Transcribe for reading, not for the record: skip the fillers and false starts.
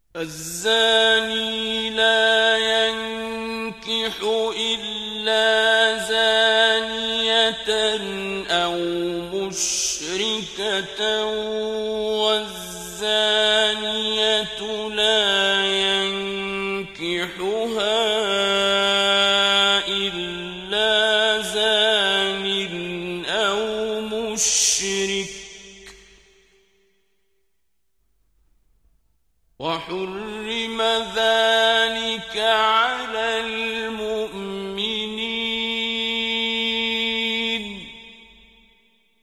الزاني لا ينكح إلا زانية أو مشركة والزانية لا ينكحها إلا زان أو مشرك وحرم ذلك